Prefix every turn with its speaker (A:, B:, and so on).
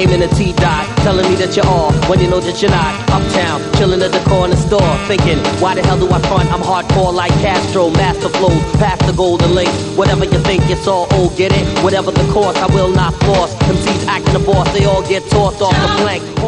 A: aiming a T-dot, telling me that you're off when you know that you're not. Uptown, chilling at the corner store, thinking, why the hell do I front? I'm hardcore like Castro, master flows, past the golden link. Whatever you think, it's all old, get it? Whatever the course, I will not force. MCs acting the boss, they all get tossed off the plank.